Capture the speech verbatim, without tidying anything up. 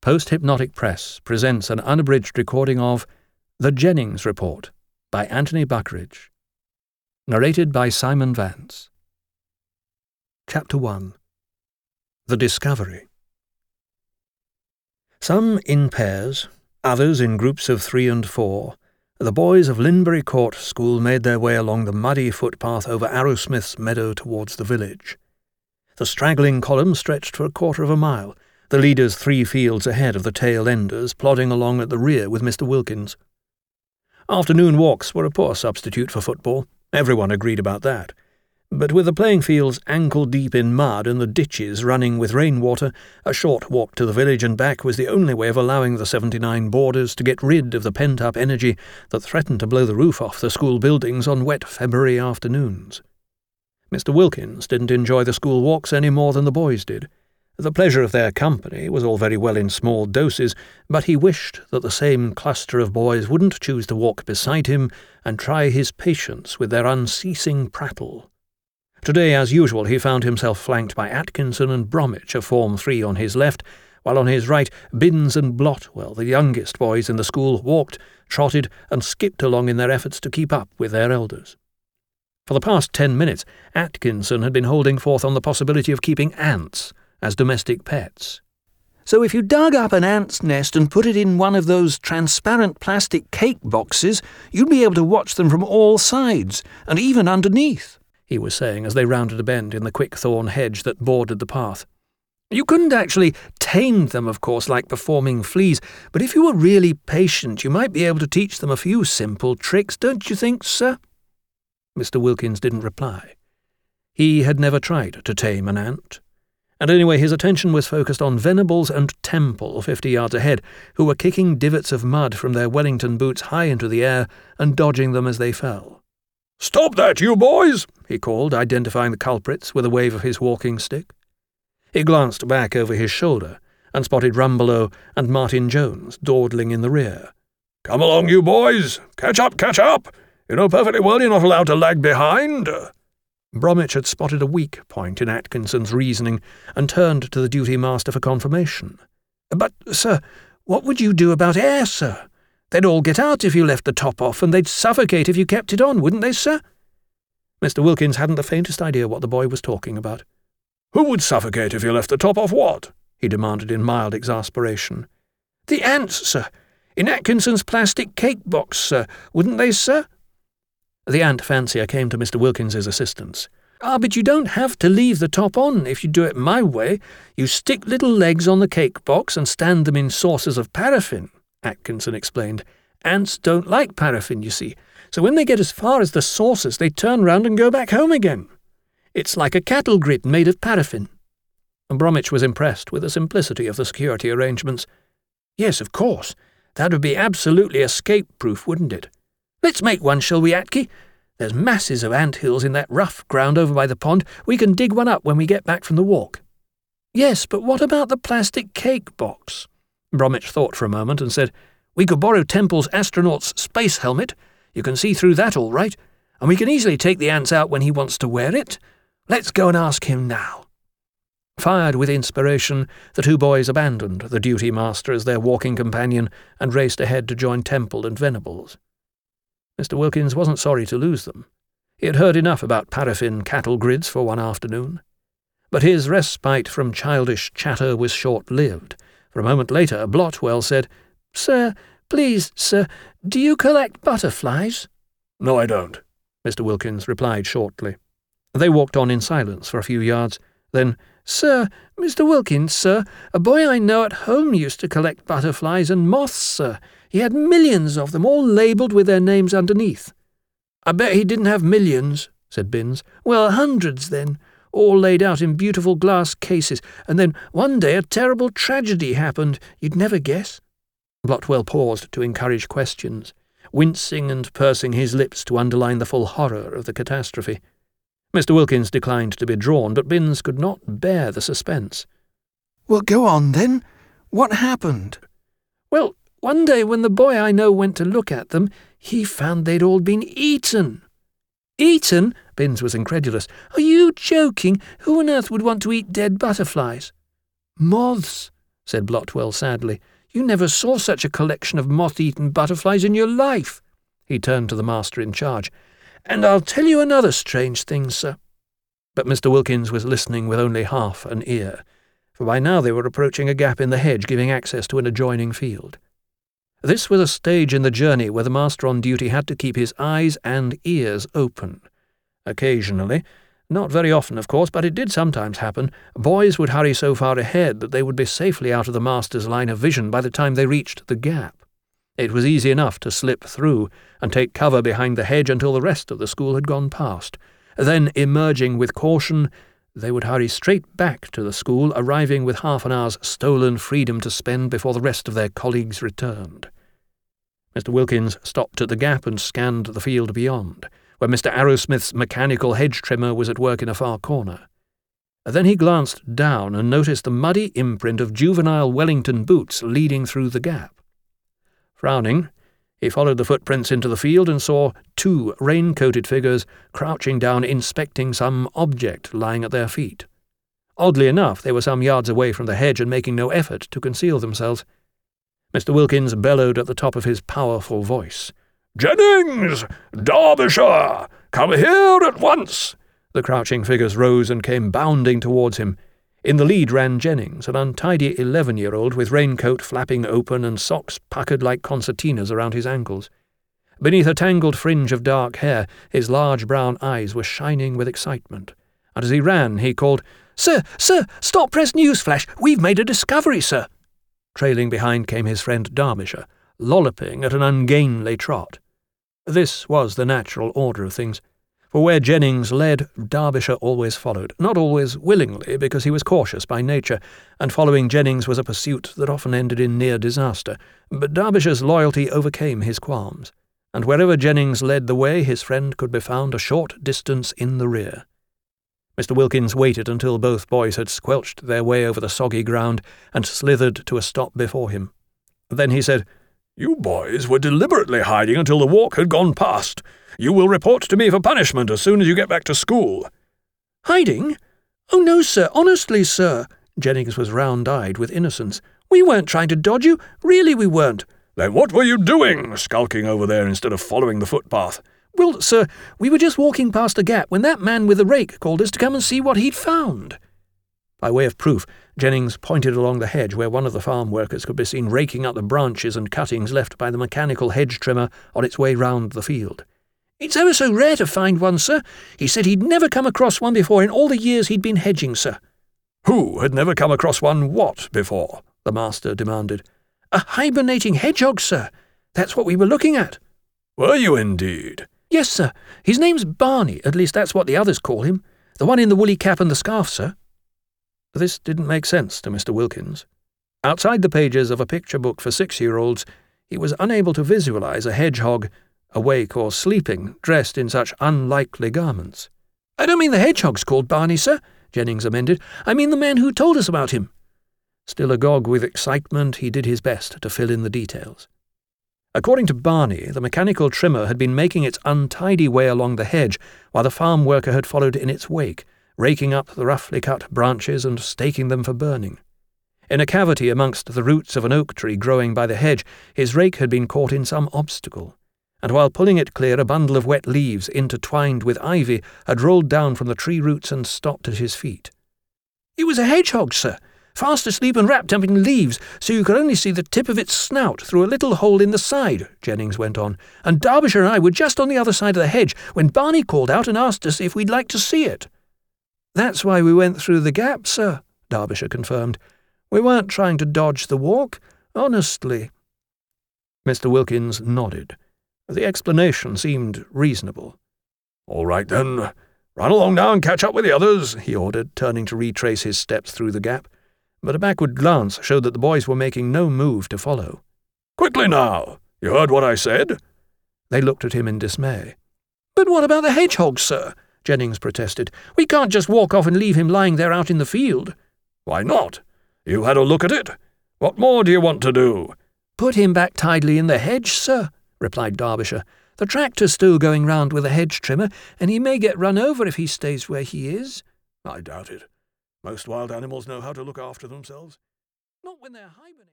Post-Hypnotic Press presents an unabridged recording of The Jennings Report by Anthony Buckridge. Narrated by Simon Vance. Chapter one. The Discovery. Some in pairs, others in groups of three and four, the boys of Linbury Court School made their way along the muddy footpath over Arrowsmith's meadow towards the village. The straggling column stretched for a quarter of a mile, the leaders three fields ahead of the tail-enders, plodding along at the rear with Mister Wilkins. Afternoon walks were a poor substitute for football. Everyone agreed about that. But with the playing fields ankle-deep in mud and the ditches running with rainwater, a short walk to the village and back was the only way of allowing the seventy-nine boarders to get rid of the pent-up energy that threatened to blow the roof off the school buildings on wet February afternoons. Mister Wilkins didn't enjoy the school walks any more than the boys did. The pleasure of their company was all very well in small doses, but he wished that the same cluster of boys wouldn't choose to walk beside him and try his patience with their unceasing prattle. Today, as usual, he found himself flanked by Atkinson and Bromwich of Form three on his left, while on his right Binns and Blotwell, the youngest boys in the school, walked, trotted, and skipped along in their efforts to keep up with their elders. For the past ten minutes, Atkinson had been holding forth on the possibility of keeping ants as domestic pets. So if you dug up an ant's nest and put it in one of those transparent plastic cake boxes, you'd be able to watch them from all sides, and even underneath, he was saying as they rounded a bend in the quick-thorn hedge that bordered the path. You couldn't actually tame them, of course, like performing fleas, but if you were really patient, you might be able to teach them a few simple tricks, don't you think, sir? Mister Wilkins didn't reply. He had never tried to tame an ant. And anyway, his attention was focused on Venables and Temple, fifty yards ahead, who were kicking divots of mud from their Wellington boots high into the air and dodging them as they fell. "Stop that, you boys!" he called, identifying the culprits with a wave of his walking stick. He glanced back over his shoulder and spotted Rumbelow and Martin Jones dawdling in the rear. "Come along, you boys! Catch up, catch up! You know perfectly well you're not allowed to lag behind." Bromwich had spotted a weak point in Atkinson's reasoning and turned to the duty master for confirmation. "But, sir, what would you do about air, sir? They'd all get out if you left the top off, and they'd suffocate if you kept it on, wouldn't they, sir?" Mister Wilkins hadn't the faintest idea what the boy was talking about. "Who would suffocate if you left the top off what?" he demanded in mild exasperation. "The ants, sir. In Atkinson's plastic cake box, sir. Wouldn't they, sir?" The ant fancier came to Mister Wilkins's assistance. "Ah, but you don't have to leave the top on if you do it my way. You stick little legs on the cake box and stand them in saucers of paraffin," Atkinson explained. "Ants don't like paraffin, you see, so when they get as far as the saucers, they turn round and go back home again. It's like a cattle grid made of paraffin." And Bromwich was impressed with the simplicity of the security arrangements. "Yes, of course. That would be absolutely escape-proof, wouldn't it? Let's make one, shall we, Atki? There's masses of ant hills in that rough ground over by the pond. We can dig one up when we get back from the walk." "Yes, but what about the plastic cake box?" Bromwich thought for a moment and said, "We could borrow Temple's astronaut's space helmet. You can see through that all right. And we can easily take the ants out when he wants to wear it. Let's go and ask him now." Fired with inspiration, the two boys abandoned the duty master as their walking companion and raced ahead to join Temple and Venables. Mister Wilkins wasn't sorry to lose them. He had heard enough about paraffin cattle grids for one afternoon. But his respite from childish chatter was short-lived. For a moment later, Blotwell said, "Sir, please, sir, do you collect butterflies?" "No, I don't," Mister Wilkins replied shortly. They walked on in silence for a few yards. Then, "Sir, Mister Wilkins, sir, a boy I know at home used to collect butterflies and moths, sir. He had millions of them, all labelled with their names underneath." "I bet he didn't have millions," said Binns. "Well, hundreds, then, all laid out in beautiful glass cases, and then one day a terrible tragedy happened. You'd never guess." Blotwell paused to encourage questions, wincing and pursing his lips to underline the full horror of the catastrophe. Mister Wilkins declined to be drawn, but Binns could not bear the suspense. "Well, go on, then. What happened?" "Well, one day when the boy I know went to look at them, he found they'd all been eaten." "Eaten?" Binns was incredulous. "Are you joking? Who on earth would want to eat dead butterflies?" "Moths," said Blotwell sadly. "You never saw such a collection of moth-eaten butterflies in your life." He turned to the master in charge. "And I'll tell you another strange thing, sir." But Mister Wilkins was listening with only half an ear, for by now they were approaching a gap in the hedge giving access to an adjoining field. This was a stage in the journey where the master on duty had to keep his eyes and ears open. Occasionally, not very often of course, but it did sometimes happen, boys would hurry so far ahead that they would be safely out of the master's line of vision by the time they reached the gap. It was easy enough to slip through and take cover behind the hedge until the rest of the school had gone past. Then, emerging with caution, they would hurry straight back to the school, arriving with half an hour's stolen freedom to spend before the rest of their colleagues returned. Mister Wilkins stopped at the gap and scanned the field beyond, where Mister Arrowsmith's mechanical hedge trimmer was at work in a far corner. Then he glanced down and noticed the muddy imprint of juvenile Wellington boots leading through the gap. Frowning, he followed the footprints into the field and saw two rain-coated figures crouching down inspecting some object lying at their feet. Oddly enough, they were some yards away from the hedge and making no effort to conceal themselves. Mister Wilkins bellowed at the top of his powerful voice. "Jennings! Derbyshire! Come here at once!" The crouching figures rose and came bounding towards him. In the lead ran Jennings, an untidy eleven-year-old with raincoat flapping open and socks puckered like concertinas around his ankles. Beneath a tangled fringe of dark hair, his large brown eyes were shining with excitement, and as he ran he called, "Sir, sir, stop press newsflash! We've made a discovery, sir!" Trailing behind came his friend Derbyshire, lolloping at an ungainly trot. This was the natural order of things, for where Jennings led, Derbyshire always followed, not always willingly, because he was cautious by nature, and following Jennings was a pursuit that often ended in near disaster, but Derbyshire's loyalty overcame his qualms, and wherever Jennings led the way his friend could be found a short distance in the rear. Mister Wilkins waited until both boys had squelched their way over the soggy ground and slithered to a stop before him. Then he said, "You boys were deliberately hiding until the walk had gone past. You will report to me for punishment as soon as you get back to school." "Hiding? Oh, no, sir, honestly, sir." Jennings was round-eyed with innocence. "We weren't trying to dodge you. Really we weren't." "Then what were you doing, skulking over there instead of following the footpath?" "Well, sir, we were just walking past a gap when that man with the rake called us to come and see what he'd found." By way of proof, Jennings pointed along the hedge where one of the farm workers could be seen raking up the branches and cuttings left by the mechanical hedge trimmer on its way round the field. "It's ever so rare to find one, sir. He said he'd never come across one before in all the years he'd been hedging, sir." "Who had never come across one what before?" the master demanded. "A hibernating hedgehog, sir. That's what we were looking at." "Were you indeed?" "Yes, sir. His name's Barney, at least that's what the others call him. The one in the woolly cap and the scarf, sir." This didn't make sense to Mister Wilkins. Outside the pages of a picture book for six-year-olds, he was unable to visualize a hedgehog, awake or sleeping, dressed in such unlikely garments. "I don't mean the hedgehog's called Barney, sir," Jennings amended. "I mean the man who told us about him." Still agog with excitement, he did his best to fill in the details. According to Barney, the mechanical trimmer had been making its untidy way along the hedge while the farm worker had followed in its wake, raking up the roughly cut branches and staking them for burning. In a cavity amongst the roots of an oak tree growing by the hedge, his rake had been caught in some obstacle, and while pulling it clear, a bundle of wet leaves intertwined with ivy had rolled down from the tree roots and stopped at his feet. "It was a hedgehog, sir, fast asleep and wrapped up in leaves, so you could only see the tip of its snout through a little hole in the side," Jennings went on, "and Derbyshire and I were just on the other side of the hedge when Barney called out and asked us if we'd like to see it." "That's why we went through the gap, sir," Derbyshire confirmed. "We weren't trying to dodge the walk, honestly." Mister Wilkins nodded. The explanation seemed reasonable. "All right, then. Run along now and catch up with the others," he ordered, turning to retrace his steps through the gap. But a backward glance showed that the boys were making no move to follow. "Quickly now! You heard what I said?" They looked at him in dismay. "But what about the hedgehog, sir?" Jennings protested. "We can't just walk off and leave him lying there out in the field." "Why not? You had a look at it. What more do you want to do?" "Put him back tidily in the hedge, sir," replied Derbyshire. "The tractor's still going round with a hedge trimmer, and he may get run over if he stays where he is." "I doubt it. Most wild animals know how to look after themselves." Not when they're hibernating.